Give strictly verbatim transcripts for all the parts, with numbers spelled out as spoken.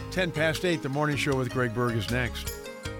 ten past eight, the morning show with Greg Berg is next.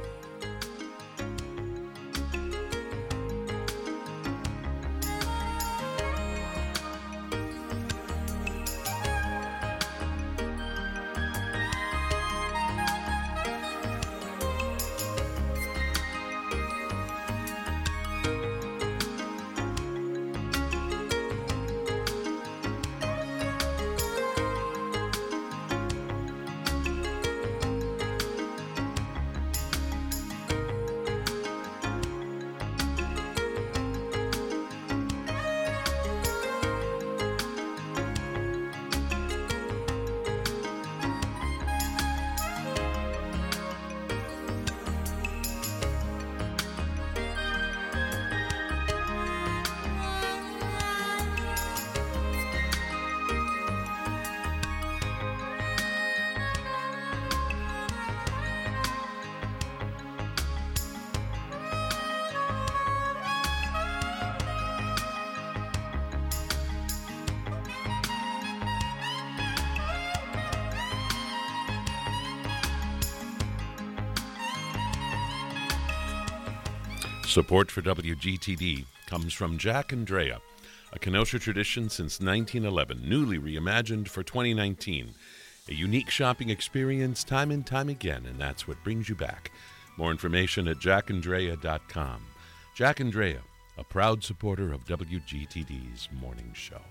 Support for W G T D comes from Jack and Drea, a Kenosha tradition since nineteen eleven, newly reimagined for twenty nineteen. A unique shopping experience time and time again, and that's what brings you back. More information at jack and drea dot com. Jack and Drea, a proud supporter of W G T D's morning show.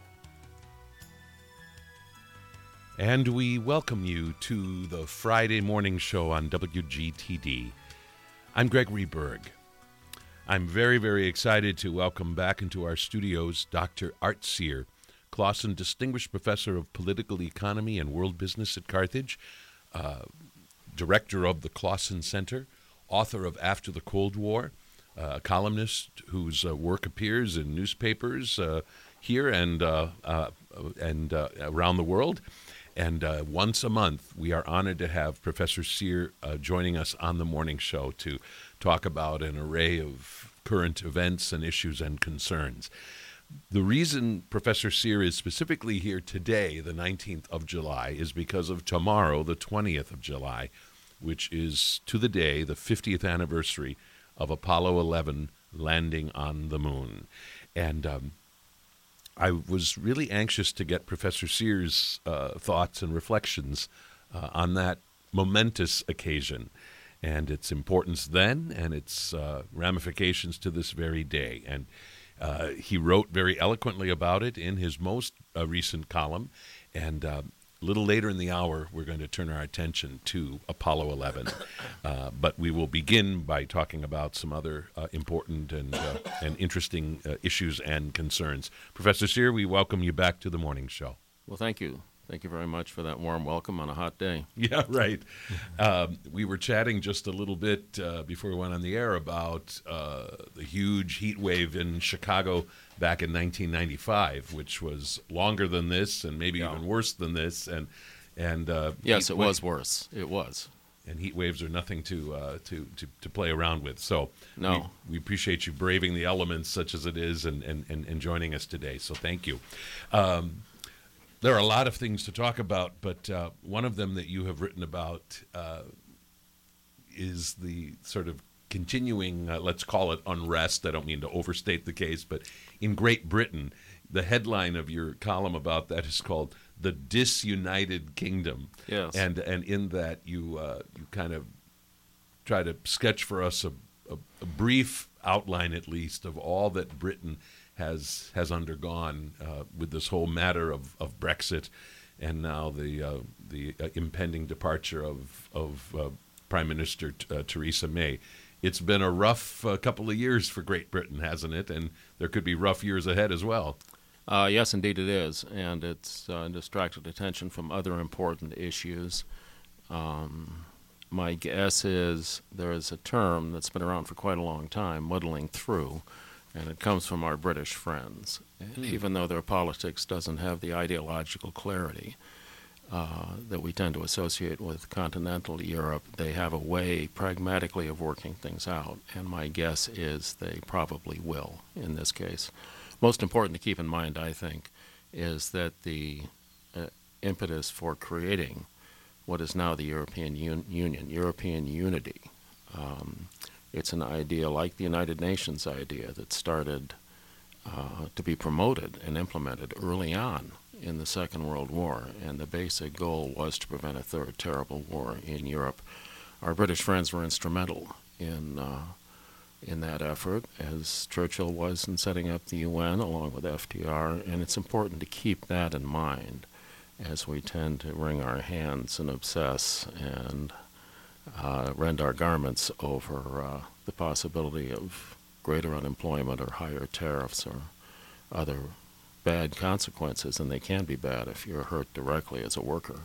And we welcome you to the Friday morning show on W G T D. I'm Gregory Berg. I'm very, very excited to welcome back into our studios Doctor Art Cyr, Clausen Distinguished Professor of Political Economy and World Business at Carthage, uh, Director of the Clausen Center, author of After the Cold War, uh, a columnist whose uh, work appears in newspapers uh, here and uh, uh, and uh, around the world. And uh, once a month, we are honored to have Professor Cyr uh, joining us on the morning show to talk about an array of current events and issues and concerns. The reason Professor Cyr is specifically here today, the nineteenth of July, is because of tomorrow, the twentieth of July, which is to the day the fiftieth anniversary of Apollo eleven landing on the moon. And um, I was really anxious to get Professor Cyr's uh, thoughts and reflections uh, on that momentous occasion and its importance then and its uh, ramifications to this very day. And uh, he wrote very eloquently about it in his most uh, recent column. And uh, a little later in the hour, we're going to turn our attention to Apollo eleven. Uh, but we will begin by talking about some other uh, important and uh, and interesting uh, issues and concerns. Professor Cyr, we welcome you back to the morning show. Well, thank you. Thank you very much for that warm welcome on a hot day. Yeah, right. um, we were chatting just a little bit uh, before we went on the air about uh, the huge heat wave in Chicago back in nineteen ninety-five, which was longer than this and maybe yeah. even worse than this. And and uh, yes, it wa- was worse. It was. And heat waves are nothing to uh, to, to to play around with. So no. we, we appreciate you braving the elements, such as it is, and and, and, and joining us today. So thank you. Um, There are a lot of things to talk about, but uh, one of them that you have written about uh, is the sort of continuing, uh, let's call it unrest. I don't mean to overstate the case, but in Great Britain, the headline of your column about that is called "The Disunited Kingdom." Yes. And and in that you uh, you kind of try to sketch for us a, a, a brief outline, at least, of all that Britain has has undergone uh, with this whole matter of, of Brexit, and now the uh, the uh, impending departure of of uh, Prime Minister uh, Theresa May. It's been a rough uh, couple of years for Great Britain, hasn't it? And there could be rough years ahead as well. Uh, yes, indeed it is, and it's uh, distracted attention from other important issues. Um, my guess is there is a term that's been around for quite a long time, muddling through. And it comes from our British friends. And even though their politics doesn't have the ideological clarity uh, that we tend to associate with continental Europe, they have a way pragmatically of working things out. And my guess is they probably will in this case. Most important to keep in mind, I think, is that the uh, impetus for creating what is now the European Un- Union, European unity. Um, it's an idea like the United Nations idea that started uh, to be promoted and implemented early on in the Second World War, and the basic goal was to prevent a third terrible war in Europe. Our British friends were instrumental in uh, in that effort, as Churchill was in setting up the U N along with F D R, and it's important to keep that in mind as we tend to wring our hands and obsess and uh, rend our garments over uh, the possibility of greater unemployment or higher tariffs or other bad consequences, and they can be bad if you're hurt directly as a worker.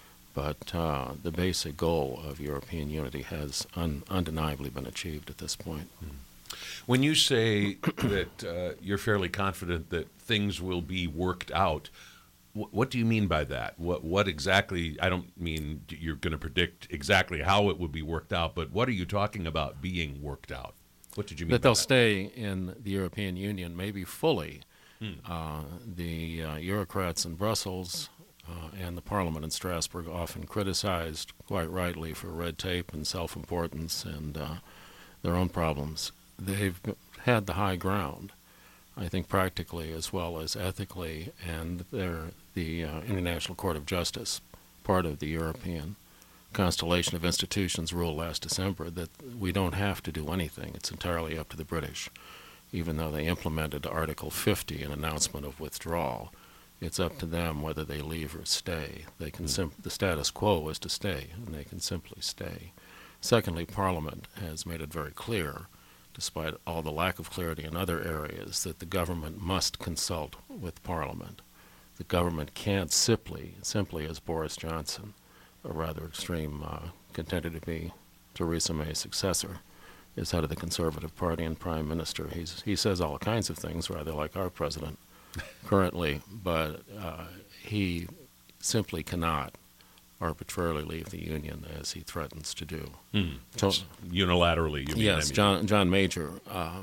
But uh, the basic goal of European unity has un- undeniably been achieved at this point. When you say that uh, you're fairly confident that things will be worked out, wh- what do you mean by that? What, what exactly, I don't mean you're going to predict exactly how it would be worked out, but what are you talking about being worked out? What did you mean that by they'll that? stay in the European Union, maybe fully. Hmm. Uh, the uh, bureaucrats in Brussels uh, and the Parliament in Strasbourg often criticized, quite rightly, for red tape and self-importance and uh, their own problems. They've had the high ground, I think, practically as well as ethically, and they're the uh, International Court of Justice, part of the European constellation of institutions, ruled last December that we don't have to do anything. It's entirely up to the British. Even though they implemented Article fifty, an announcement of withdrawal, it's up to them whether they leave or stay. They can sim- the status quo is to stay, and they can simply stay. Secondly, Parliament has made it very clear, despite all the lack of clarity in other areas, that the government must consult with Parliament. The government can't simply, simply as Boris Johnson, a rather extreme uh, contender to be Theresa May's successor, is head of the Conservative Party and Prime Minister. He's, he says all kinds of things, rather like our president currently, but uh, he simply cannot arbitrarily leave the Union as he threatens to do. Hmm. So, unilaterally, you mean? yes, I mean. John, John Major, uh,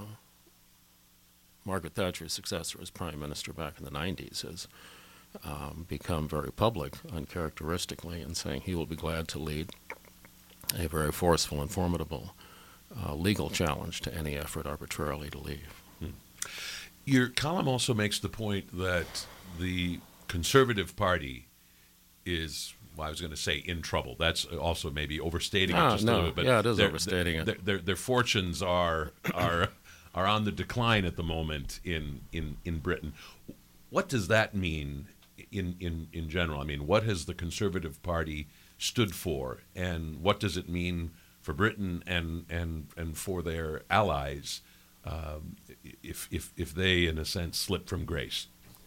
Margaret Thatcher's successor as Prime Minister back in the nineties, has um, become very public, uncharacteristically, in saying he will be glad to lead a very forceful and formidable Uh, legal challenge to any effort arbitrarily to leave. Hmm. Your column also makes the point that the Conservative Party is, well, I was going to say in trouble. That's also maybe overstating Ah, it just no. a little bit. But yeah, it is their, overstating their, it. Their, their fortunes are are are on the decline at the moment in, in, in Britain. What does that mean in, in, in general? I mean, what has the Conservative Party stood for, and what does it mean for Britain and, and, and for their allies um, if, if, if they, in a sense, slip from grace?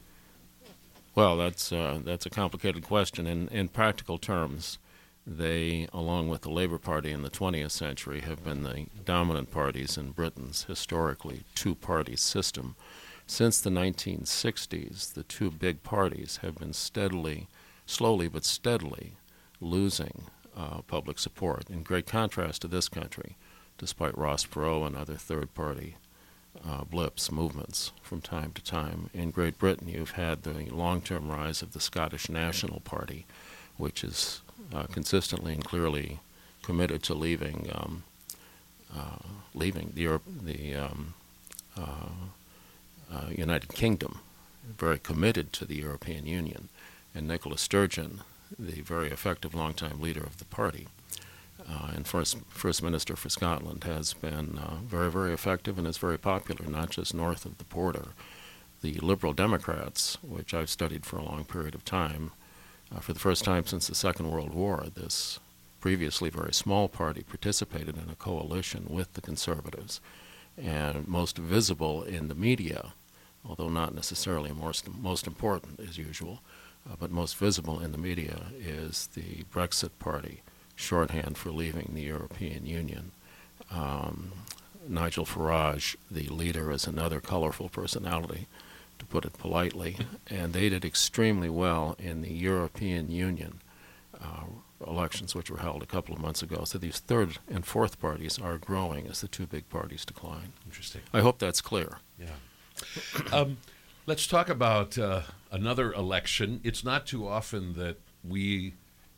Well, that's uh, that's a complicated question. In, in practical terms, they, along with the Labour Party in the twentieth century, have been the dominant parties in Britain's historically two-party system. Since the nineteen sixties, the two big parties have been steadily, slowly but steadily, losing Uh, public support, in great contrast to this country, despite Ross Perot and other third-party uh, blips, movements from time to time. In Great Britain, you've had the long-term rise of the Scottish National Party, which is uh, consistently and clearly committed to leaving um, uh, leaving the, Europe, the um, uh, uh, United Kingdom, very committed to the European Union. And Nicola Sturgeon, the very effective long-time leader of the party, uh, and first first minister for Scotland, has been uh, very, very effective and is very popular, not just north of the border. The Liberal Democrats, which I've studied for a long period of time, uh, for the first time since the Second World War, this previously very small party participated in a coalition with the Conservatives, and most visible in the media, although not necessarily most, most important as usual, Uh, but most visible in the media is the Brexit Party, shorthand for leaving the European Union. Um, Nigel Farage, the leader, is another colorful personality, to put it politely, and they did extremely well in the European Union uh, elections, which were held a couple of months ago. So these third and fourth parties are growing as the two big parties decline. Interesting. I hope that's clear. Yeah. um, let's talk about uh, another election. It's not too often that we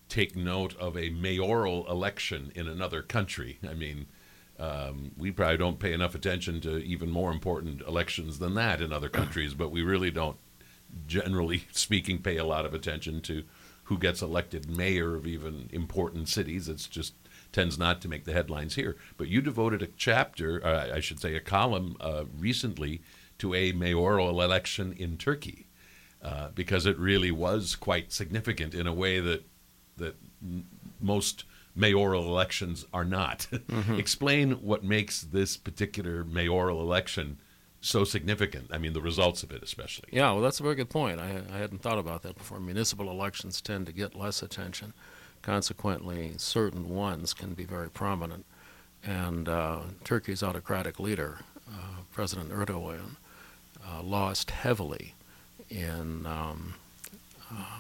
take note of a mayoral election in another country. I mean, um, we probably don't pay enough attention to even more important elections than that in other countries, but we really don't, generally speaking, pay a lot of attention to who gets elected mayor of even important cities. It's just tends not to make the headlines here. But you devoted a chapter, uh, I should say a column, uh, recently to a mayoral election in Turkey, uh, because it really was quite significant in a way that that m- most mayoral elections are not. Mm-hmm. Explain what makes this particular mayoral election so significant. I mean, the results of it especially. Yeah, well, that's a very good point. I, I hadn't thought about that before. Municipal elections tend to get less attention. Consequently, certain ones can be very prominent. And uh, Turkey's autocratic leader, uh, President Erdogan, uh, lost heavily in um, uh,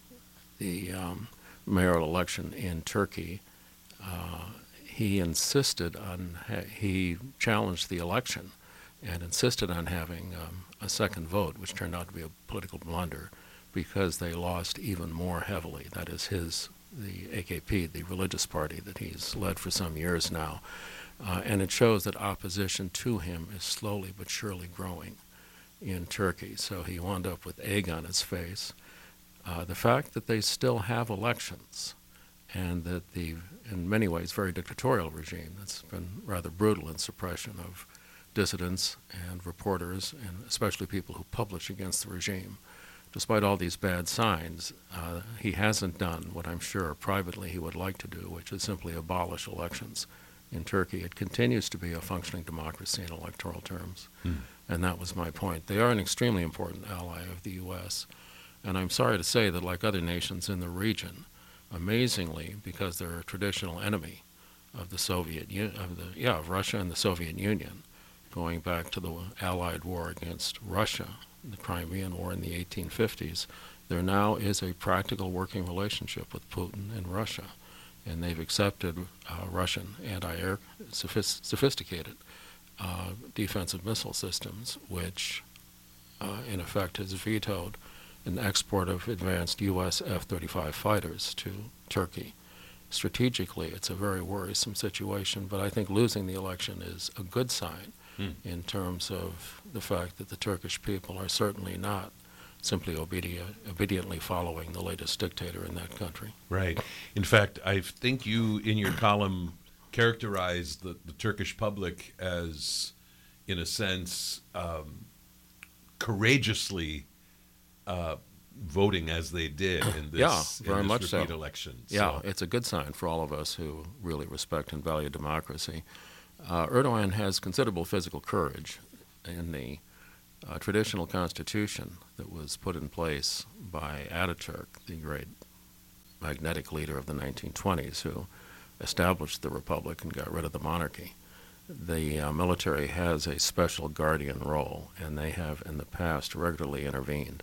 the um, mayoral election in Turkey. Uh, he insisted on, ha- he challenged the election and insisted on having um, a second vote, which turned out to be a political blunder because they lost even more heavily. That is his, the A K P, the religious party that he's led for some years now. Uh, and it shows that opposition to him is slowly but surely growing in Turkey. So he wound up with egg on his face. Uh, the fact that they still have elections and that the, in many ways, very dictatorial regime that's been rather brutal in suppression of dissidents and reporters, and especially people who publish against the regime. Despite all these bad signs, uh, he hasn't done what I'm sure privately he would like to do, which is simply abolish elections in Turkey. It continues to be a functioning democracy in electoral terms, mm. and that was my point. They are an extremely important ally of the U S, and I'm sorry to say that, like other nations in the region, amazingly, because they're a traditional enemy of the Soviet, of the yeah, of Russia and the Soviet Union, going back to the Allied war against Russia, the Crimean War in the eighteen fifties, there now is a practical working relationship with Putin and Russia, and they've accepted uh, Russian anti-air, sophist- sophisticated uh, defensive missile systems, which uh, in effect has vetoed an export of advanced U S F thirty-five fighters to Turkey. Strategically, it's a very worrisome situation, but I think losing the election is a good sign mm. in terms of the fact that the Turkish people are certainly not simply obedient, obediently following the latest dictator in that country. Right. In fact, I think you, in your column, characterized the, the Turkish public as, in a sense, um, courageously uh, voting as they did in this, yeah, very in this much repeat so. election. Yeah, so. It's a good sign for all of us who really respect and value democracy. Uh, Erdogan has considerable physical courage in the uh, traditional constitution that was put in place by Ataturk, the great magnetic leader of the nineteen twenties, who established the republic and got rid of the monarchy. The uh, military has a special guardian role, and they have in the past regularly intervened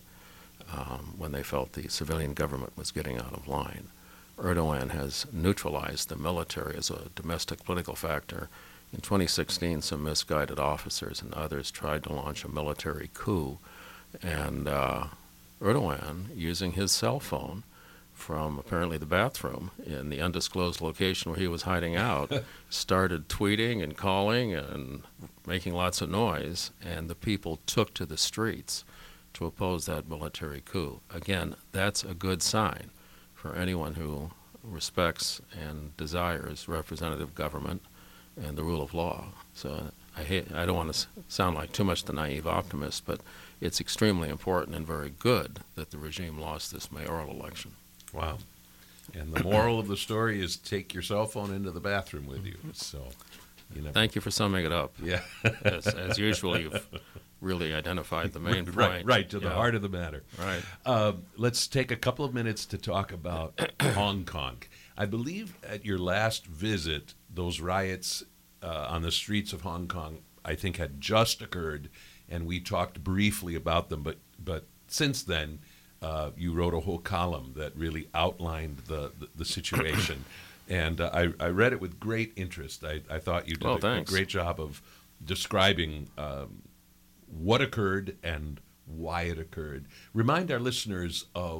um, when they felt the civilian government was getting out of line. Erdogan has neutralized the military as a domestic political factor. In twenty sixteen, some misguided officers and others tried to launch a military coup, and uh, Erdogan, using his cell phone from apparently the bathroom in the undisclosed location where he was hiding out, started tweeting and calling and making lots of noise, and the people took to the streets to oppose that military coup. Again, that's a good sign for anyone who respects and desires representative government and the rule of law. So I hate, I don't want to sound like too much the naive optimist, but it's extremely important and very good that the regime lost this mayoral election. Wow. And the moral of the story is take your cell phone into the bathroom with you. So, you know. Thank you for summing it up. Yeah. as, as usual, you've really identified the main point. Right, right, to the yeah. heart of the matter. Right. Uh, let's take a couple of minutes to talk about Hong Kong. I believe at your last visit, those riots uh, on the streets of Hong Kong, I think, had just occurred, and we talked briefly about them. But but since then, uh, you wrote a whole column that really outlined the the, the situation, and uh, I, I read it with great interest. I, I thought you did well, a, a great job of describing um, what occurred and why it occurred. Remind our listeners of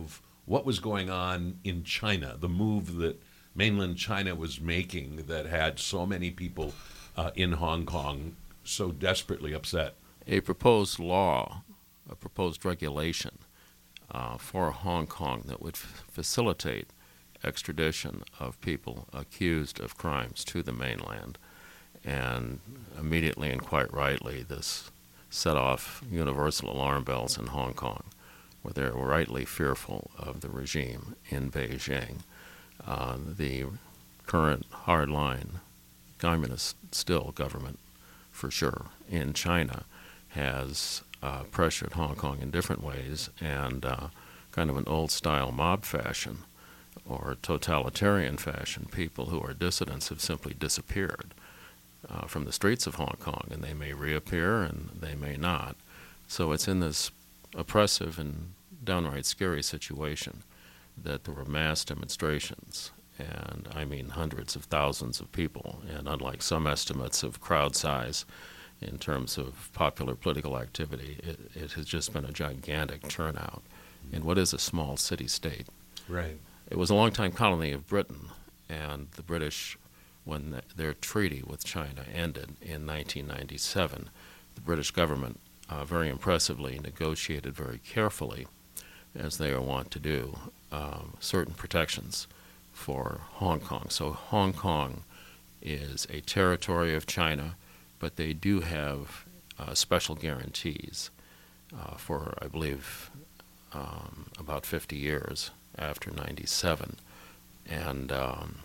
what was going on in China, the move that mainland China was making that had so many people uh, in Hong Kong so desperately upset. A proposed law, a proposed regulation uh, for Hong Kong that would f- facilitate extradition of people accused of crimes to the mainland. And immediately and quite rightly, this set off universal alarm bells in Hong Kong, where they were rightly fearful of the regime in Beijing. Uh, the current hardline communist still government, for sure, in China has uh, pressured Hong Kong in different ways, and uh, kind of an old-style mob fashion or totalitarian fashion, people who are dissidents have simply disappeared uh, from the streets of Hong Kong, and they may reappear and they may not. So it's in this oppressive and downright scary situation that there were mass demonstrations, and I mean hundreds of thousands of people, and unlike some estimates of crowd size in terms of popular political activity, it, it has just been a gigantic turnout in what is a small city-state. Right. It was a long-time colony of Britain, and the British, when the, their treaty with China ended in nineteen ninety-seven, the British government uh, very impressively negotiated very carefully, as they are wont to do, um, certain protections for Hong Kong. So Hong Kong is a territory of China, but they do have uh, special guarantees uh, for, I believe, um, about fifty years after ninety-seven. And um,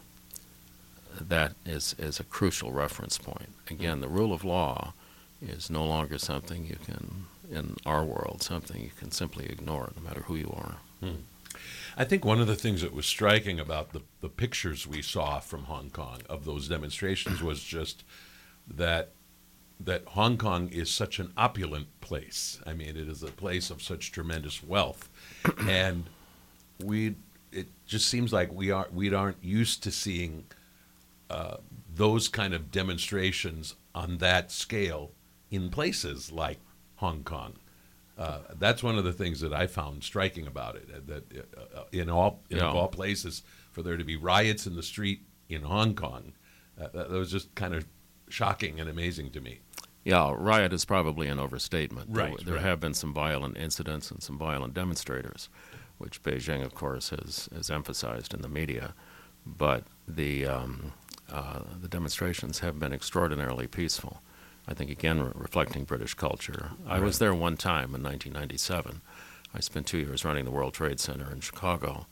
that is, is a crucial reference point. Again, the rule of law is no longer something you can, in our world, something you can simply ignore, no matter who you are. Hmm. I think one of the things that was striking about the, the pictures we saw from Hong Kong of those demonstrations was just that that Hong Kong is such an opulent place. I mean, it is a place of such tremendous wealth, and we it just seems like we are we aren't used to seeing uh, those kind of demonstrations on that scale in places like Hong Kong. Uh, that's one of the things that I found striking about it. That uh, in all in Yeah. all places, for there to be riots in the street in Hong Kong, uh, that, that was just kind of shocking and amazing to me. Yeah, riot is probably an overstatement. Right, There, there right. have been some violent incidents and some violent demonstrators, which Beijing, of course, has, has emphasized in the media. But the um, uh, the demonstrations have been extraordinarily peaceful. I think, again, re- reflecting British culture. I was there one time in nineteen ninety-seven. I spent two years running the World Trade Center in Chicago.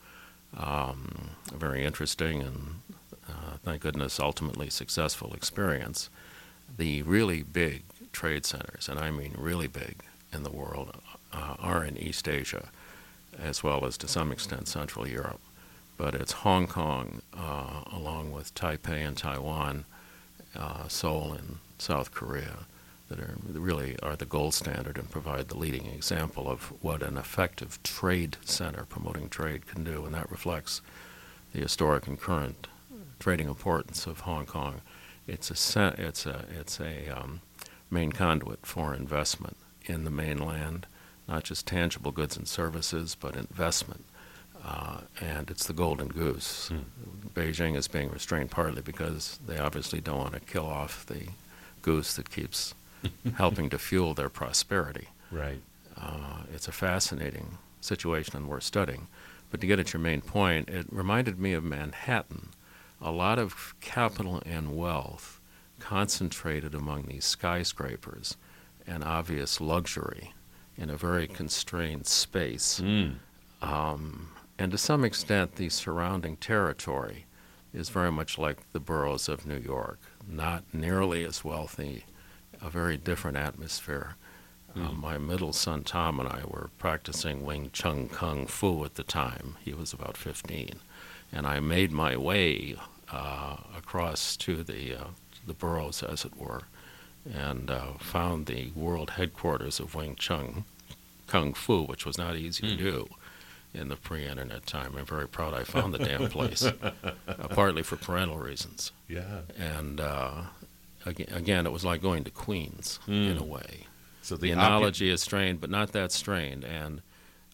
Um, a very interesting and, uh, thank goodness, ultimately successful experience. The really big trade centers, and I mean really big in the world, uh, are in East Asia, as well as to some extent Central Europe. But it's Hong Kong, uh, along with Taipei and Taiwan, uh, Seoul and South Korea, that are really are the gold standard and provide the leading example of what an effective trade center promoting trade can do, and that reflects the historic and current trading importance of Hong Kong. It's a cen- it's a it's a um, main conduit for investment in the mainland, not just tangible goods and services, but investment. Uh, and it's the golden goose. Hmm. Beijing is being restrained partly because they obviously don't want to kill off the goose that keeps helping to fuel their prosperity. Right. Uh, it's a fascinating situation and worth studying. But to get at your main point, it reminded me of Manhattan. A lot of capital and wealth concentrated among these skyscrapers and obvious luxury in a very constrained space. Mm. Um, and to some extent, the surrounding territory is very much like the boroughs of New York, not nearly as wealthy, a very different atmosphere. Mm. Uh, my middle son Tom and I were practicing Wing Chun Kung Fu at the time. He was about fifteen. And I made my way uh, across to the, uh, the boroughs, as it were, and uh, found the world headquarters of Wing Chun Kung Fu, which was not easy Mm. to do in the pre-internet time. I'm very proud I found the damn place, uh, partly for parental reasons. Yeah. And uh, again, again, it was like going to Queens Mm. in a way. So The the, analogy is strained, but not that strained. And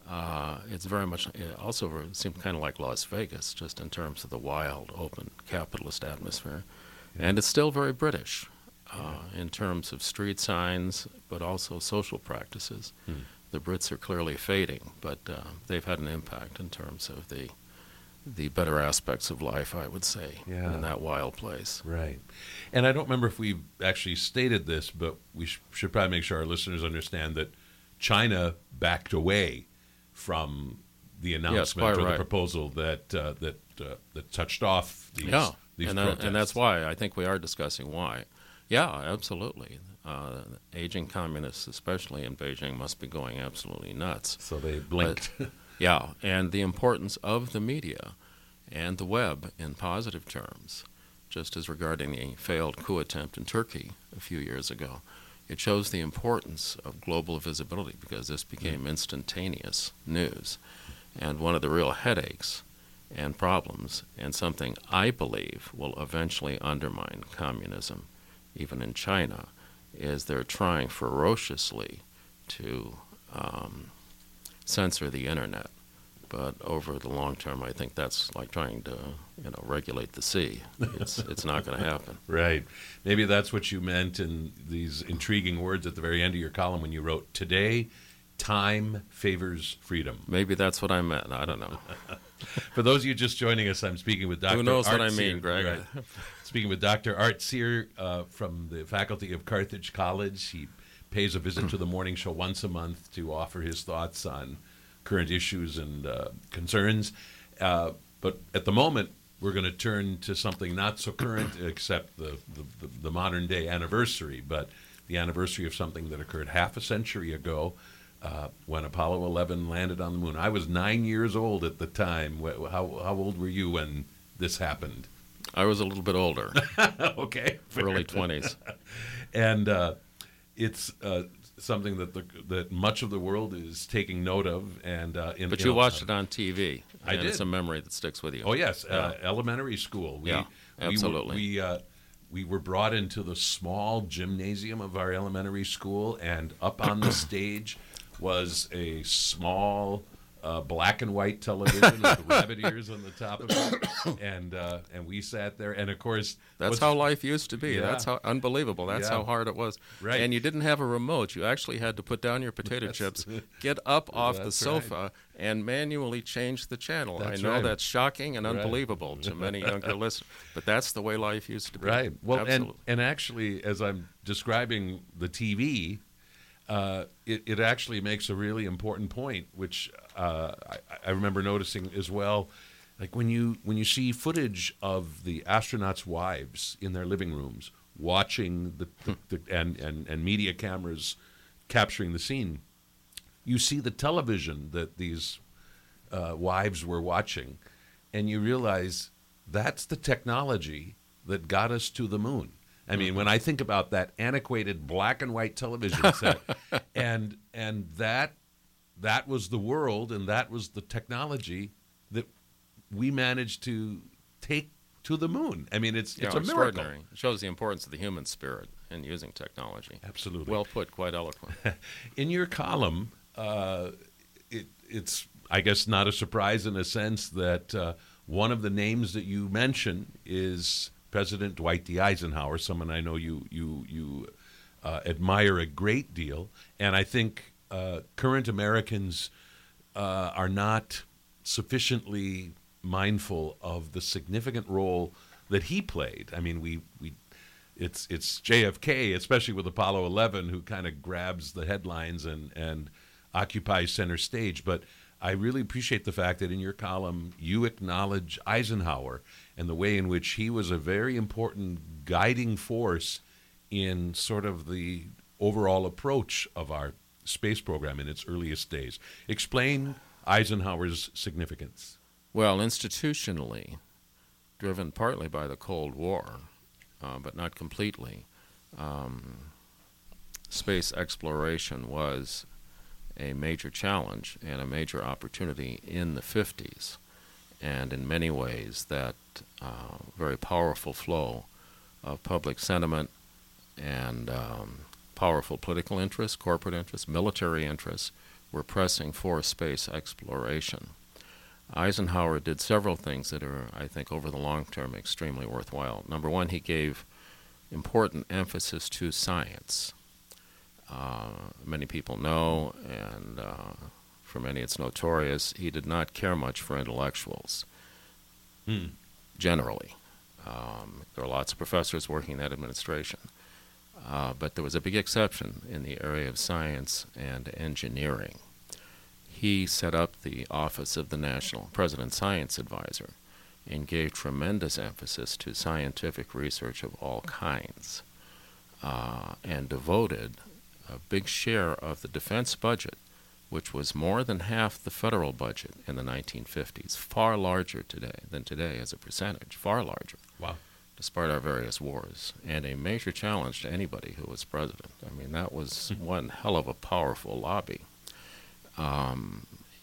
Uh, it's very much, it also very- seemed kind of like Las Vegas, just in terms of the wild, open, capitalist atmosphere. Yeah. And it's still very British uh, in terms of street signs, but also social practices. Hmm. The Brits are clearly fading, but uh, they've had an impact in terms of the the better aspects of life, I would say, Yeah. in that wild place. Right. And I don't remember if we've actually stated this, but we sh- should probably make sure our listeners understand that China backed away from the announcement quite or the right. proposal that uh, that uh, that touched off these, Yeah, these and, that, protests. and that's why I think we are discussing why. Yeah, absolutely. Uh, aging communists, especially in Beijing, must be going absolutely nuts. So they blinked. Yeah, and the importance of the media and the web in positive terms, just as regarding the failed coup attempt in Turkey a few years ago. It shows the importance of global visibility because this became instantaneous news. And one of the real headaches and problems, and something I believe will eventually undermine communism, even in China, is they're trying ferociously to um, censor the internet. But over the long term, I think that's like trying to, you know, regulate the sea. It's it's not going to happen. Right. Maybe that's what you meant in these intriguing words at the very end of your column when you wrote, "Today, time favors freedom." Maybe that's what I meant. I don't know. For those of you just joining us, I'm speaking with Doctor Who knows Art what I Sear- mean, Greg? Right. Speaking with Doctor Art Sear uh, from the faculty of Carthage College. He pays a visit to the morning show once a month to offer his thoughts on current issues and uh, concerns. Uh, but at the moment, we're going to turn to something not so current, except the, the, the, the modern day anniversary, but the anniversary of something that occurred half a century ago uh, when Apollo eleven landed on the moon. I was nine years old at the time. Wh- How, how old were you when this happened? I was a little bit older, Okay. fair. early twenties. And uh, it's uh, something that the, that much of the world is taking note of. And uh, in, But you you know, watched it on T V. I and did. It's a memory that sticks with you. Oh yes, uh, elementary school. We, Yeah, we were- absolutely. We uh, we were brought into the small gymnasium of our elementary school, and up on the stage was a small uh, black and white television with rabbit ears on the top of it, and uh, and we sat there, and of course That's what's- how life used to be. Yeah. That's how unbelievable. That's Yeah. how hard it was. Right. And you didn't have a remote. You actually had to put down your potato That's- chips, get up off the That's sofa, and manually change the channel. That's I know right. that's shocking and Right. unbelievable to many younger listeners, but that's the way life used to be. Right. Well, and, Absolutely. and actually, as I'm describing the T V, uh, it, it actually makes a really important point, which uh, I, I remember noticing as well. Like when you when you see footage of the astronauts' wives in their living rooms watching the, the, the and, and and media cameras capturing the scene, you see the television that these uh, wives were watching, and you realize that's the technology that got us to the moon. I mean, when I think about that antiquated black and white television set, and and that that was the world, and that was the technology that we managed to take to the moon. I mean, it's Yeah, it's a miracle. extraordinary. It shows the importance of the human spirit in using technology. Absolutely. Well put, quite eloquent. In your column, uh, it, it's, I guess, not a surprise in a sense that uh, one of the names that you mention is President Dwight D. Eisenhower, someone I know you you you uh, admire a great deal, and I think uh, current Americans uh, are not sufficiently mindful of the significant role that he played. I mean, we we. It's it's J F K, especially with Apollo eleven, who kind of grabs the headlines and, and occupies center stage. But I really appreciate the fact that in your column you acknowledge Eisenhower and the way in which he was a very important guiding force in sort of the overall approach of our space program in its earliest days. Explain Eisenhower's significance. Well, institutionally, driven partly by the Cold War, uh, but not completely, um, space exploration was a major challenge and a major opportunity in the fifties. And in many ways, that uh, very powerful flow of public sentiment and um, powerful political interests, corporate interests, military interests, were pressing for space exploration. Eisenhower did several things that are, I think, over the long term extremely worthwhile. Number one, he gave important emphasis to science. Uh, many people know, and uh, for many it's notorious, he did not care much for intellectuals, Hmm. generally. Um, there are lots of professors working in that administration. Uh, but there was a big exception in the area of science and engineering. He set up the office of the National President Science Advisor and gave tremendous emphasis to scientific research of all kinds, uh, and devoted a big share of the defense budget, which was more than half the federal budget in the nineteen fifties, far larger today than today as a percentage, far larger. Wow. Despite our various wars, and a major challenge to anybody who was president. I mean, that was one hell of a powerful lobby. Um,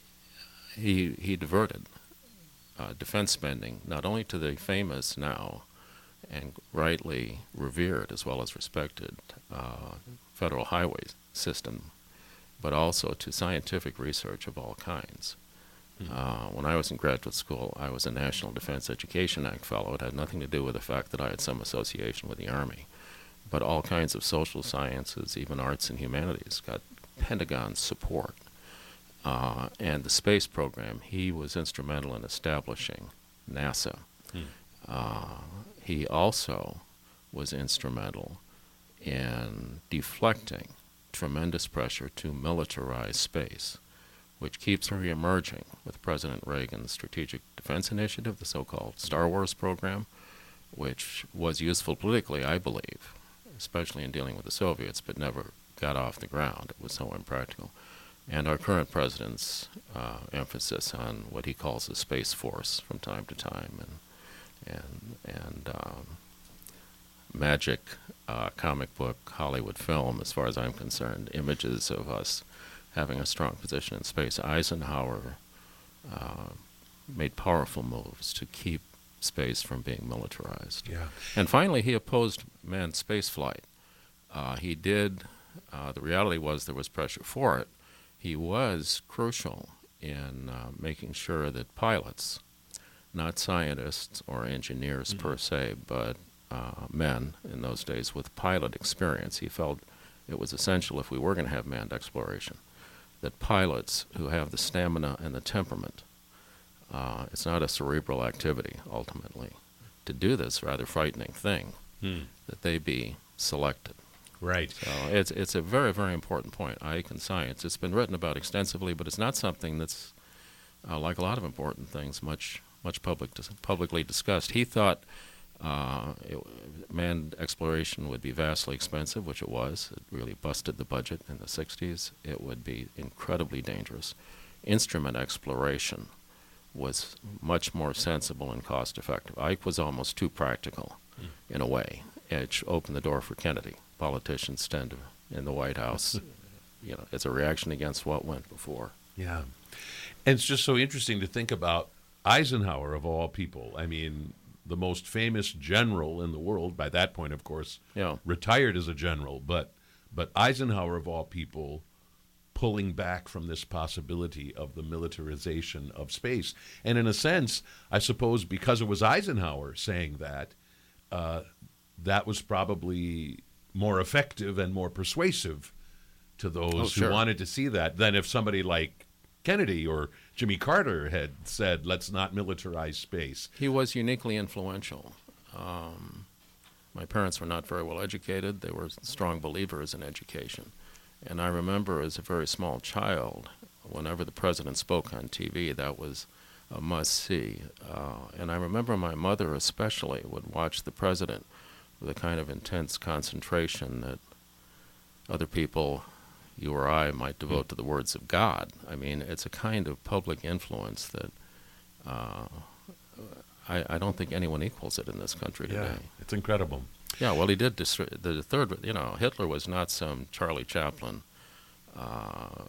he he diverted uh, defense spending not only to the famous now and rightly revered as well as respected uh, federal highway system, but also to scientific research of all kinds. Uh, when I was in graduate school, I was a National Defense Education Act fellow. It had nothing to do with the fact that I had some association with the Army. But all kinds of social sciences, even arts and humanities, got Pentagon support. Uh, and the space program, he was instrumental in establishing NASA. Hmm. Uh, he also was instrumental in deflecting tremendous pressure to militarize space, which keeps reemerging with President Reagan's Strategic Defense Initiative, the so-called Star Wars program, which was useful politically, I believe, especially in dealing with the Soviets, but never got off the ground. It was so impractical. And our current president's uh, emphasis on what he calls the Space Force from time to time, and and and um, magic uh, comic book Hollywood film, as far as I'm concerned, images of us having a strong position in space. Eisenhower uh, made powerful moves to keep space from being militarized. Yeah. And finally, he opposed manned space flight. Uh, he did, uh, the reality was there was pressure for it. He was crucial in uh, making sure that pilots, not scientists or engineers mm-hmm. per se, but uh, men in those days with pilot experience, he felt it was essential if we were going to have manned exploration, that pilots who have the stamina and the temperament, uh, it's not a cerebral activity, ultimately, to do this rather frightening thing, Hmm. that they be selected. Right. So it's it's a very, very important point. Icon science. It's been written about extensively, but it's not something that's, uh, like a lot of important things, much much public dis- publicly discussed. He thought uh, it, manned exploration would be vastly expensive, which it was. It really busted the budget in the sixties. It would be incredibly dangerous. Instrument exploration was much more sensible and cost-effective. Ike was almost too practical, mm. in a way. It opened the door for Kennedy. Politicians tend to, in the White House, you know, it's a reaction against what went before. Yeah. And it's just so interesting to think about Eisenhower, of all people. I mean, the most famous general in the world, by that point, of course, Yeah. retired as a general, but but Eisenhower, of all people, pulling back from this possibility of the militarization of space. And in a sense, I suppose because it was Eisenhower saying that, uh, that was probably more effective and more persuasive to those Oh, sure. who wanted to see that than if somebody like Kennedy or Jimmy Carter had said, let's not militarize space. He was uniquely influential. Um, my parents were not very well educated. They were strong believers in education. And I remember as a very small child, whenever the president spoke on T V, that was a must-see. Uh, and I remember my mother especially would watch the president with a kind of intense concentration that other people, you or I, might devote to the words of God. I mean, it's a kind of public influence that uh, I, I don't think anyone equals it in this country today. Yeah, it's incredible. Yeah, well, he did. Distri- the third, you know, Hitler was not some Charlie Chaplin uh,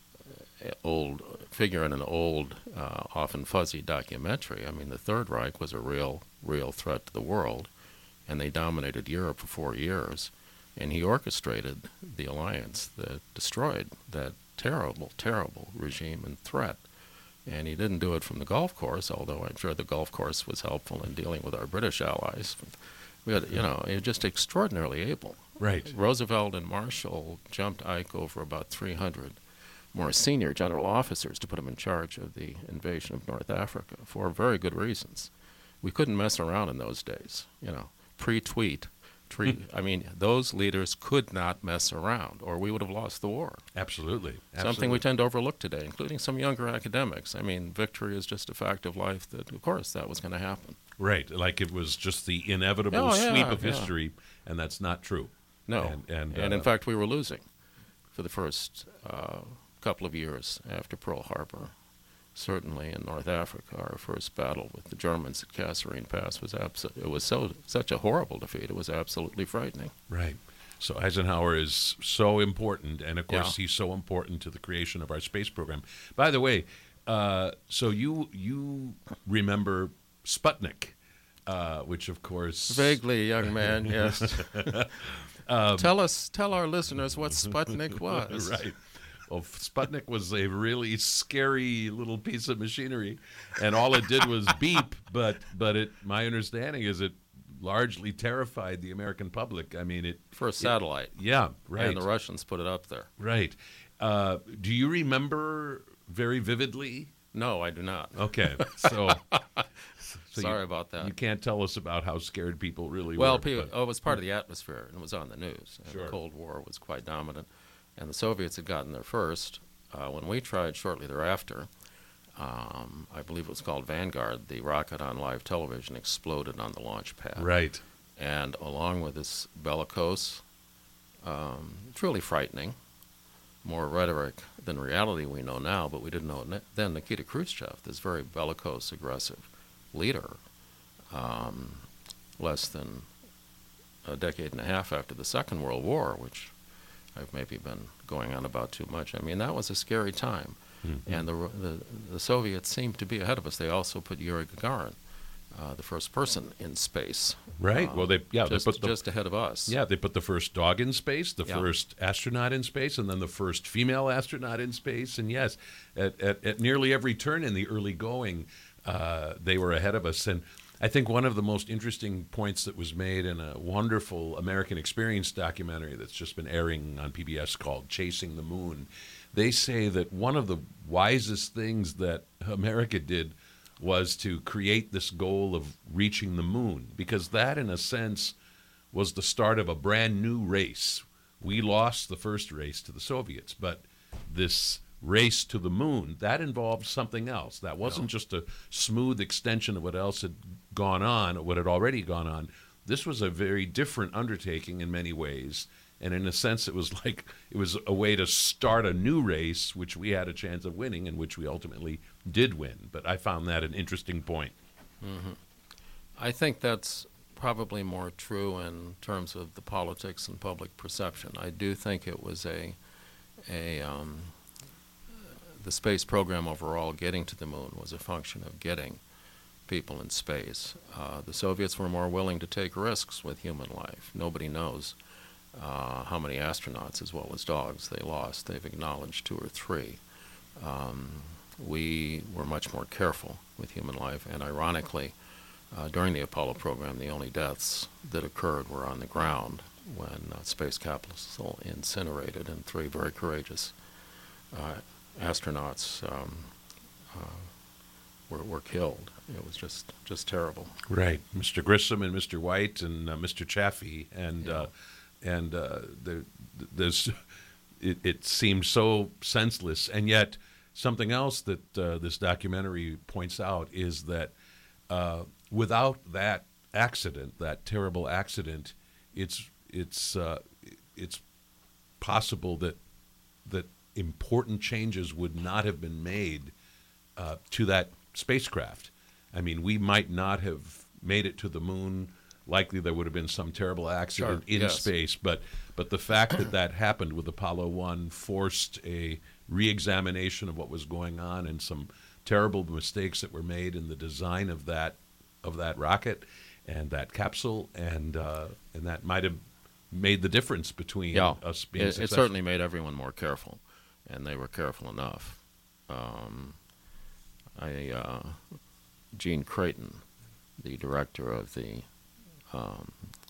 old figure in an old, uh, often fuzzy documentary. I mean, the Third Reich was a real, real threat to the world, and they dominated Europe for four years. and he orchestrated the alliance that destroyed that terrible, terrible regime and threat. And he didn't do it from the golf course, although I'm sure the golf course was helpful in dealing with our British allies. We had, you know, he was just extraordinarily able. Right. Roosevelt and Marshall jumped Ike over about three hundred more senior general officers to put him in charge of the invasion of North Africa for very good reasons. We couldn't mess around in those days, you know, pre-tweet. Tre- I mean, those leaders could not mess around, or we would have lost the war. Absolutely. Absolutely. Something we tend to overlook today, including some younger academics. I mean, victory is just a fact of life that, of course, that was going to happen. Right, like it was just the inevitable Oh, yeah, sweep of yeah. history, and that's not true. No, And, and, and uh, in fact, we were losing for the first uh, couple of years after Pearl Harbor. Certainly in North Africa, our first battle with the Germans at Kasserine Pass was abso- it was so such a horrible defeat. It was absolutely frightening. Right. So Eisenhower is so important, and of course Yeah. he's so important to the creation of our space program. By the way, uh, so you you remember Sputnik, uh, which of course Vaguely, young man. Yes. Um, tell us, tell our listeners what Sputnik was. Right. Well, Sputnik was a really scary little piece of machinery, and all it did was beep. But but it, my understanding is it largely terrified the American public. I mean, it First satellite. It, yeah, right. And the Russians put it up there. Right. Uh, do you remember very vividly? No, I do not. Okay, so, so Sorry you, about that. You can't tell us about how scared people really Well, were. people, but- oh, it was part of the atmosphere, and it was on the news. And Sure. the Cold War was quite dominant. And the Soviets had gotten there first. Uh, when we tried shortly thereafter, um, I believe it was called Vanguard, the rocket on live television exploded on the launch pad. right. And along with this bellicose, um, truly frightening, more rhetoric than reality we know now, but we didn't know it then, Nikita Khrushchev, this very bellicose, aggressive leader, um, less than a decade and a half after the Second World War, which I've maybe been going on about too much. I mean, that was a scary time. Mm-hmm. And the, the the Soviets seemed to be ahead of us. They also put Yuri Gagarin, uh, the first person in space. Right. uh, well, they yeah just, they put the, just ahead of us. yeah they put the first dog in space, the Yeah. first astronaut in space, and then the first female astronaut in space. And yes, at at, at nearly every turn in the early going, uh, they were ahead of us. And I think one of the most interesting points that was made in a wonderful American Experience documentary that's just been airing on P B S called Chasing the Moon, they say that one of the wisest things that America did was to create this goal of reaching the moon, because that, in a sense, was the start of a brand new race. We lost the first race to the Soviets, but this race to the moon, that involved something else. That wasn't just a smooth extension of what else had gone on, or what had already gone on. This was a very different undertaking in many ways, and in a sense it was like it was a way to start a new race, which we had a chance of winning, and which we ultimately did win. But I found that an interesting point. Mm-hmm. I think that's probably more true in terms of the politics and public perception. I do think it was a, a um, the space program overall, getting to the moon, was a function of getting people in space. Uh, the Soviets were more willing to take risks with human life. Nobody knows uh, how many astronauts as well as dogs they lost. They've acknowledged two or three. Um, we were much more careful with human life, and ironically, uh, during the Apollo program, the only deaths that occurred were on the ground when uh, space capsule incinerated, and three very courageous uh, astronauts um, uh, were, were killed. It was just, just terrible. Right, Mister Grissom and Mister White and uh, Mister Chaffee, and Yeah. uh, and uh, there, there's it, it seemed so senseless, and yet something else that uh, this documentary points out is that uh, without that accident, that terrible accident, it's it's uh, it's possible that that important changes would not have been made uh, to that spacecraft. I mean, we might not have made it to the moon. Likely there would have been some terrible accident Sure, in yes. space, but but the fact that that happened with Apollo one forced a re-examination of what was going on, and some terrible mistakes that were made in the design of that of that rocket and that capsule, and uh, and that might have made the difference between Yeah, us being it, it successful. certainly made everyone more careful, and they were careful enough. Um, I, uh, Gene Creighton, the director of the um,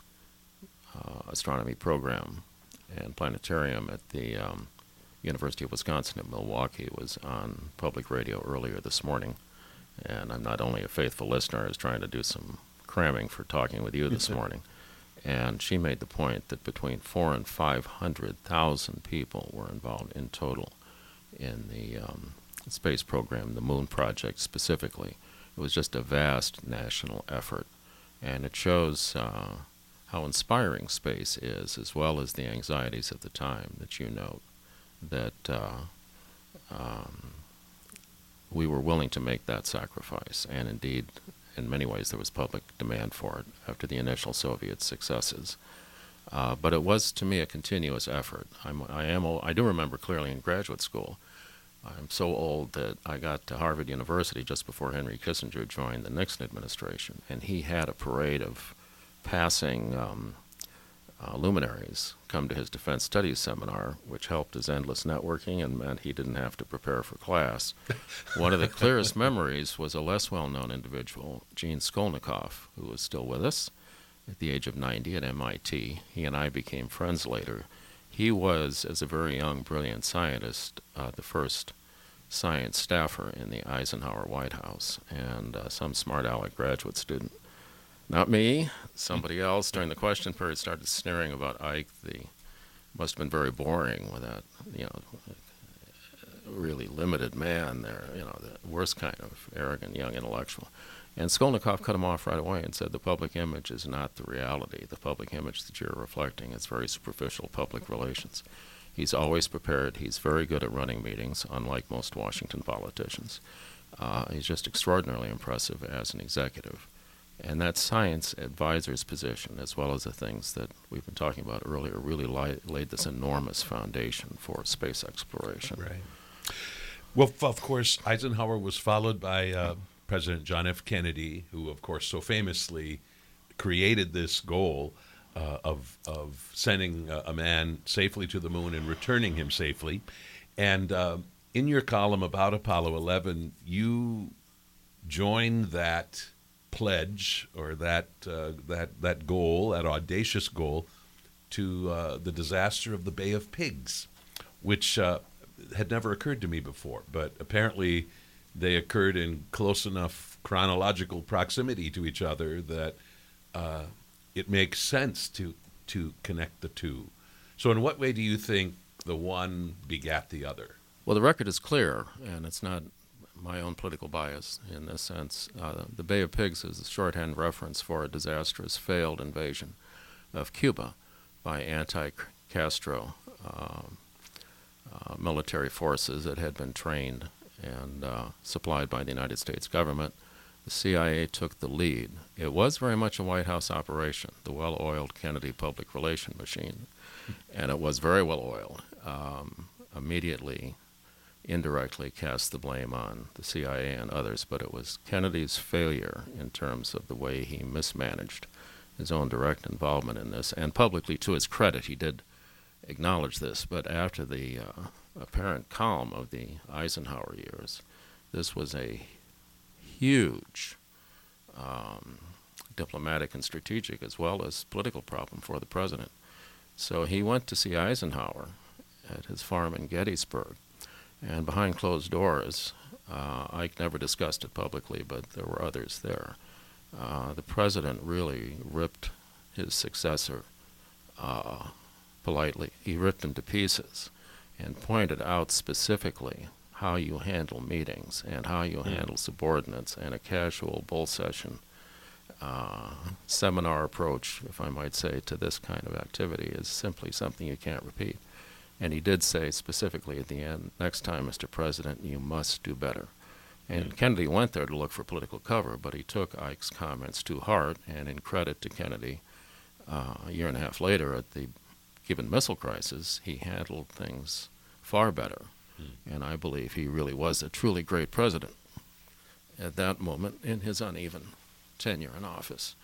uh, astronomy program and planetarium at the um, University of Wisconsin at Milwaukee, was on public radio earlier this morning. And I'm not only a faithful listener, I was trying to do some cramming for talking with you this morning. And she made the point that between four and five hundred thousand people were involved in total in the um, space program, the Moon Project specifically. It was just a vast national effort, and it shows uh, how inspiring space is, as well as the anxieties of the time that you note, that uh, um, we were willing to make that sacrifice, and indeed, in many ways, there was public demand for it after the initial Soviet successes. Uh, but it was, to me, a continuous effort. I'm, I am. I do remember clearly in graduate school. I'm so old that I got to Harvard University just before Henry Kissinger joined the Nixon administration, and he had a parade of passing um, uh, luminaries come to his defense studies seminar, which helped his endless networking and meant he didn't have to prepare for class. One of the clearest memories was a less well-known individual, Gene Skolnikoff, who was still with us at the age of ninety at M I T. He and I became friends later. He was, as a very young, brilliant scientist, uh, the first science staffer in the Eisenhower White House, and uh, some smart aleck graduate student, not me, somebody else, during the question period started sneering about Ike. The must have been very boring with that, you know, really limited man there, you know, the worst kind of arrogant young intellectual. And Skolnikoff cut him off right away and said, the public image is not the reality. The public image that you're reflecting is very superficial public relations. He's always prepared. He's very good at running meetings, unlike most Washington politicians. Uh, he's just extraordinarily impressive as an executive. And that science advisor's position, as well as the things that we've been talking about earlier, really li- laid this enormous foundation for space exploration. Right. Well, f- of course, Eisenhower was followed by uh, President John F. Kennedy, who, of course, so famously created this goal uh, of of sending a, a man safely to the moon and returning him safely. And uh, in your column about Apollo eleven, you joined that pledge or that uh, that that goal, that audacious goal, to uh, the disaster of the Bay of Pigs, which uh, had never occurred to me before, but apparently they occurred in close enough chronological proximity to each other that uh, it makes sense to to connect the two. So in what way do you think the one begat the other? Well, the record is clear, and it's not my own political bias in this sense. Uh, the Bay of Pigs is a shorthand reference for a disastrous failed invasion of Cuba by anti-Castro uh, uh, military forces that had been trained and uh, supplied by the United States government. The C I A took the lead. It was very much a White House operation, the well-oiled Kennedy public relation machine, and it was very well-oiled. Um, immediately, indirectly cast the blame on the C I A and others, but it was Kennedy's failure in terms of the way he mismanaged his own direct involvement in this. And publicly, to his credit, he did acknowledge this, but after the uh, apparent calm of the Eisenhower years, this was a huge um, diplomatic and strategic as well as political problem for the president. So he went to see Eisenhower at his farm in Gettysburg, and behind closed doors, uh, Ike never discussed it publicly, but there were others there. Uh, the president really ripped his successor uh, politely. He ripped him to pieces and pointed out specifically how you handle meetings and how you handle subordinates, and a casual bull session uh, seminar approach, if I might say, to this kind of activity is simply something you can't repeat. And he did say specifically at the end, next time, Mister President, you must do better. And mm. Kennedy went there to look for political cover, but he took Ike's comments to heart, and in credit to Kennedy, uh, a year and a half later at the Cuban Missile Crisis, he handled things far better. Mm. And I believe he really was a truly great president at that moment in his uneven tenure in office.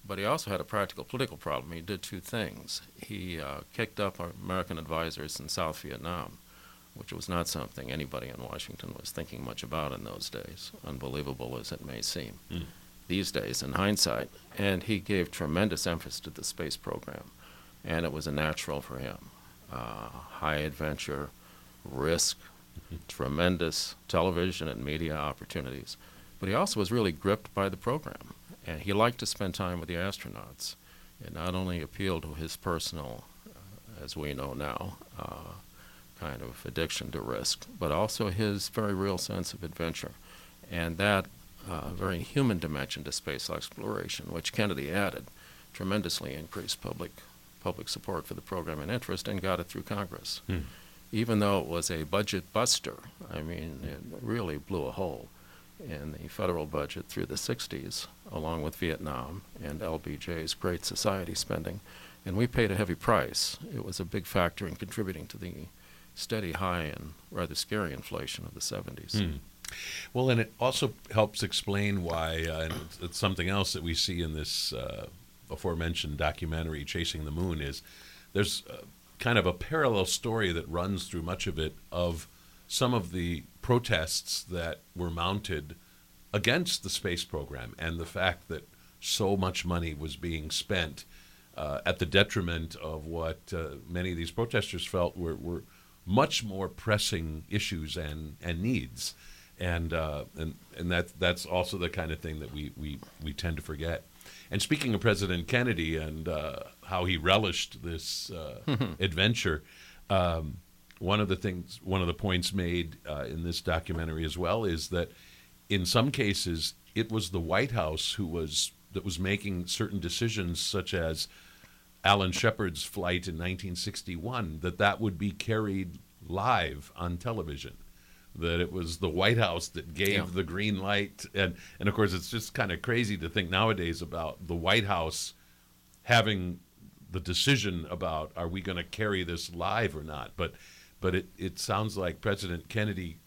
But he also had a practical political problem. He did two things. He uh, kicked up our American advisors in South Vietnam, which was not something anybody in Washington was thinking much about in those days, unbelievable as it may seem mm. these days in hindsight. And he gave tremendous emphasis to the space program, and it was a natural for him. Uh, high adventure, risk, mm-hmm. tremendous television and media opportunities. But he also was really gripped by the program, and he liked to spend time with the astronauts. It not only appealed to his personal, uh, as we know now, uh, kind of addiction to risk, but also his very real sense of adventure. And that uh, very human dimension to space exploration, which Kennedy added, tremendously increased public public support for the program and interest, and got it through Congress. Hmm. Even though it was a budget buster, I mean, it really blew a hole in the federal budget through the sixties, along with Vietnam and L B J's Great Society spending, and we paid a heavy price. It was a big factor in contributing to the steady, high, and rather scary inflation of the seventies. Hmm. Well, and it also helps explain why, uh, and it's, it's something else that we see in this uh, aforementioned documentary, Chasing the Moon, is there's uh, kind of a parallel story that runs through much of it of some of the protests that were mounted against the space program and the fact that so much money was being spent uh, at the detriment of what uh, many of these protesters felt were, were much more pressing issues and, and needs. And uh, and and that that's also the kind of thing that we, we, we tend to forget. And speaking of President Kennedy and uh, how he relished this uh, adventure, um, one of the things, one of the points made uh, in this documentary as well is that in some cases it was the White House who was that was making certain decisions, such as Alan Shepard's flight in nineteen sixty-one, that that would be carried live on television. That it was the White House that gave yeah. the green light. And, and, of course, it's just kind of crazy to think nowadays about the White House having the decision about, are we going to carry this live or not? But but it, it sounds like President Kennedy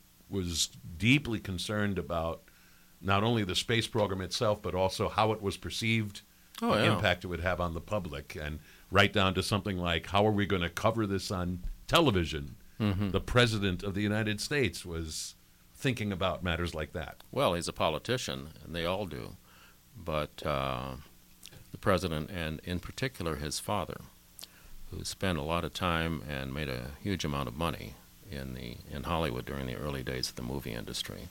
was deeply concerned about not only the space program itself, but also how it was perceived, oh, the yeah. impact it would have on the public, and right down to something like, how are we going to cover this on television? Mm-hmm. The President of the United States was thinking about matters like that. Well, he's a politician, and they all do. But uh, the President, and in particular his father, who spent a lot of time and made a huge amount of money in the in Hollywood during the early days of the movie industry,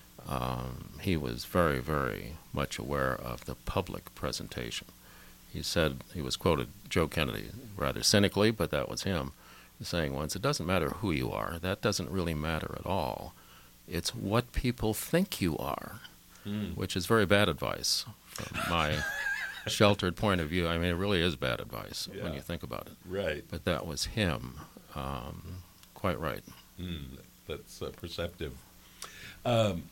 um, he was very, very much aware of the public presentation. He said, he was quoted, Joe Kennedy, rather cynically, but that was him, saying once, it doesn't matter who you are. That doesn't really matter at all. It's what people think you are, mm. which is very bad advice from my sheltered point of view. I mean, it really is bad advice yeah. when you think about it. Right. But that was him. Um, quite right. Mm, that's uh, perceptive. Um,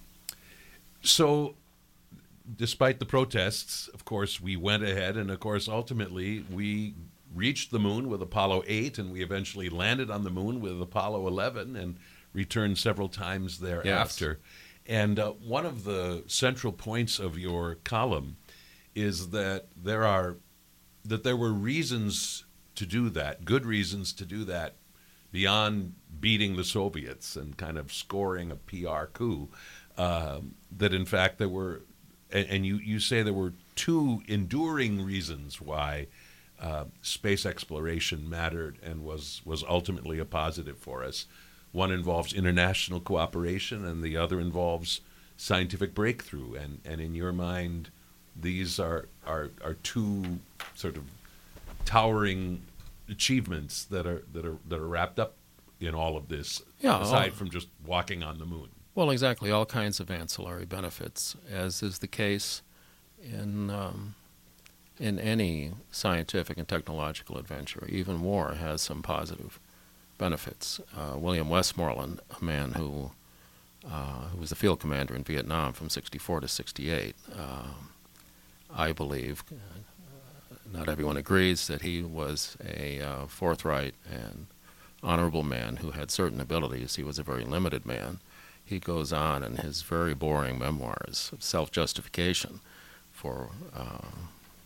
so, despite the protests, of course, we went ahead, and of course, ultimately, we reached the moon with Apollo eight, and we eventually landed on the moon with Apollo eleven and returned several times thereafter. Yes. And uh, one of the central points of your column is that there are that there were reasons to do that, good reasons to do that, beyond beating the Soviets and kind of scoring a P R coup. Uh, that in fact there were, and, and you, you say there were two enduring reasons why Uh, space exploration mattered and was, was ultimately a positive for us. One involves international cooperation, and the other involves scientific breakthrough. And, and in your mind, these are, are are two sort of towering achievements that are that are that are wrapped up in all of this, yeah, aside all, from just walking on the moon. Well, exactly, all kinds of ancillary benefits, as is the case in. Um, In any scientific and technological adventure. Even war has some positive benefits. Uh, William Westmoreland, a man who, uh, who was the field commander in Vietnam from sixty-four to sixty-eight, uh, I believe, uh, not everyone agrees, that he was a uh, forthright and honorable man who had certain abilities. He was a very limited man. He goes on in his very boring memoirs of self-justification for uh,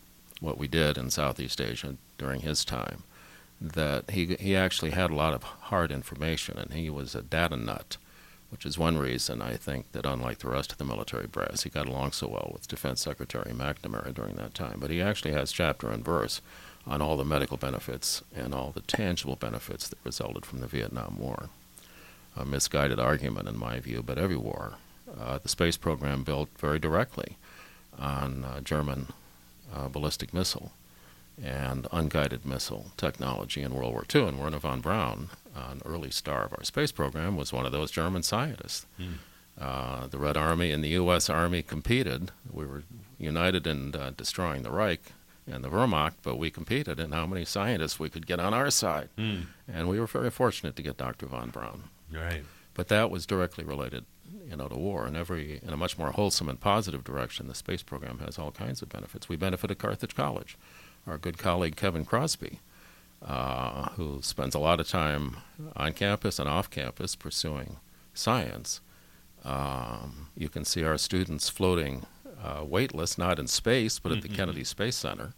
what we did in Southeast Asia during his time, that he he actually had a lot of hard information, and he was a data nut, which is one reason I think that unlike the rest of the military brass, he got along so well with Defense Secretary McNamara during that time. But he actually has chapter and verse on all the medical benefits and all the tangible benefits that resulted from the Vietnam War. A misguided argument in my view, but every war. Uh, the space program built very directly on uh, German uh, ballistic missile and unguided missile technology in World War Two. And Wernher von Braun, an early star of our space program, was one of those German scientists. Mm. Uh, the Red Army and the U S Army competed. We were united in uh, destroying the Reich and the Wehrmacht, but we competed in how many scientists we could get on our side. Mm. And we were very fortunate to get Doctor von Braun. Right. But that was directly related, you know, to war. And every, in a much more wholesome and positive direction, the space program has all kinds of benefits. We benefited Carthage College. Our good colleague Kevin Crosby, uh, who spends a lot of time on campus and off campus pursuing science. Um, you can see our students floating uh, weightless, not in space, but at the mm-hmm. Kennedy Space Center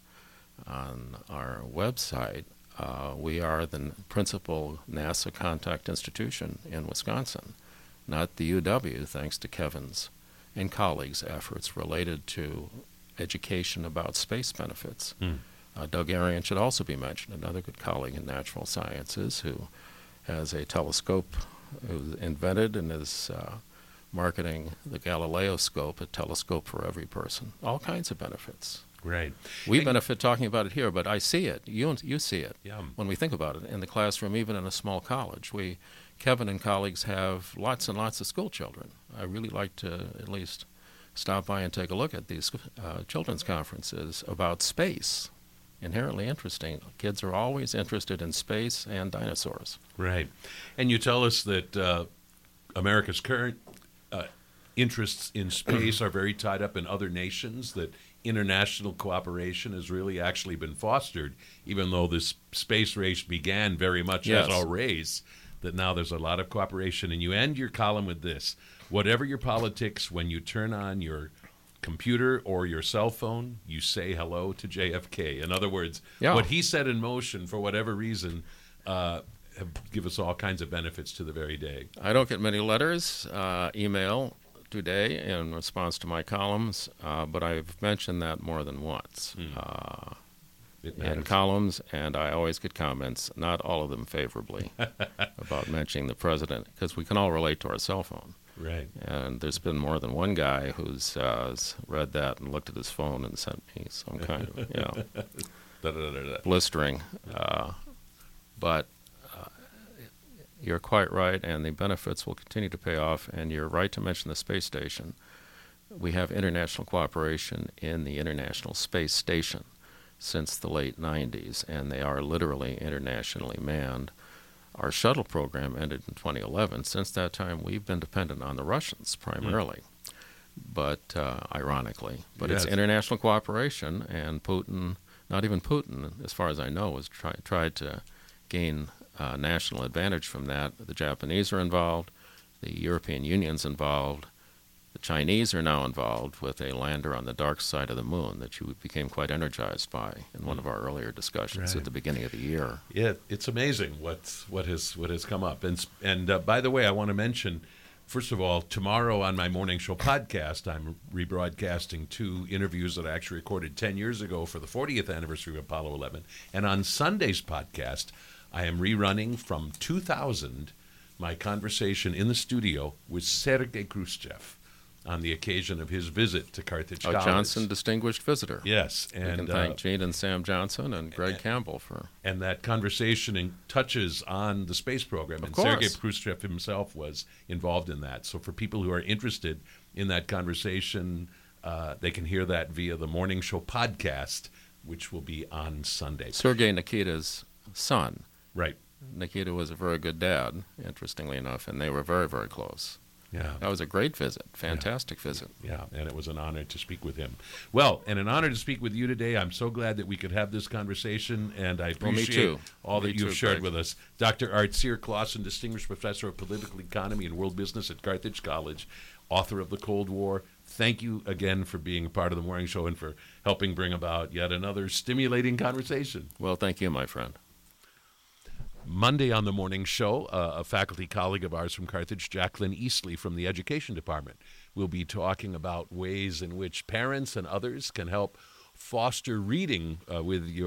on our website. Uh, we are the principal NASA contact institution in Wisconsin, not the U W, thanks to Kevin's and colleagues' efforts related to education about space benefits. Mm. Uh, Doug Arian should also be mentioned, another good colleague in natural sciences who has a telescope, who invented and is uh, marketing the Galileo scope, a telescope for every person. All kinds of benefits. Right. We and benefit talking about it here, but I see it. You you see it yeah. when we think about it in the classroom, even in a small college. We, Kevin and colleagues have lots and lots of school children. I really like to at least stop by and take a look at these uh, children's conferences about space. Inherently interesting. Kids are always interested in space and dinosaurs. Right. And you tell us that uh, America's current uh, interests in space are very tied up in other nations, that international cooperation has really actually been fostered, even though this space race began very much yes. as a race, that now there's a lot of cooperation. And you end your column with this: whatever your politics, when you turn on your computer or your cell phone, you say hello to J F K. In other words, yeah. what he set in motion, for whatever reason, uh, have give us all kinds of benefits to the very day. I don't get many letters, uh, email today in response to my columns, uh, but I've mentioned that more than once mm. uh, in columns, and I always get comments, not all of them favorably, about mentioning the president, because we can all relate to our cell phone. Right. And there's been more than one guy who's uh, read that and looked at his phone and sent me some kind of, you know, da, da, da, da. blistering. Uh, but uh, you're quite right, and the benefits will continue to pay off. And you're right to mention the space station. We have international cooperation in the International Space Station since the late nineties, and they are literally internationally manned. Our shuttle program ended in twenty eleven. Since that time, we've been dependent on the Russians primarily, mm. but uh, ironically. But yes. It's international cooperation, and Putin, not even Putin, as far as I know, has try, tried to gain uh, national advantage from that. The Japanese are involved. The European Union's involved. The Chinese are now involved with a lander on the dark side of the moon that you became quite energized by in one of our earlier discussions right. at the beginning of the year. Yeah, it's amazing what what has what has come up. And and uh, by the way, I want to mention, first of all, tomorrow on my morning show podcast, I'm rebroadcasting two interviews that I actually recorded ten years ago for the fortieth anniversary of Apollo eleven. And on Sunday's podcast, I am rerunning from two thousand my conversation in the studio with Sergei Khrushchev on the occasion of his visit to Carthage oh, College. Johnson Distinguished Visitor. Yes. And, we can uh, thank Gene and Sam Johnson and Greg and, Campbell for... And that conversation in, touches on the space program. Of and course. Sergei Khrushchev himself was involved in that. So for people who are interested in that conversation, uh, they can hear that via the Morning Show podcast, which will be on Sunday. Sergei Nikita's son. Right. Nikita was a very good dad, interestingly enough, and they were very, very close. Yeah. That was a great visit, fantastic yeah. visit. Yeah, and it was an honor to speak with him. Well, and an honor to speak with you today. I'm so glad that we could have this conversation, and I appreciate well, me too. all me that you've too, shared Greg. with us. Doctor Art Cyr-Clausen, Distinguished Professor of Political Economy and World Business at Carthage College, author of The Cold War, thank you again for being a part of the morning show and for helping bring about yet another stimulating conversation. Well, thank you, my friend. Monday on the morning show, uh, a faculty colleague of ours from Carthage, Jacqueline Eastley from the Education Department, will be talking about ways in which parents and others can help foster reading uh, with your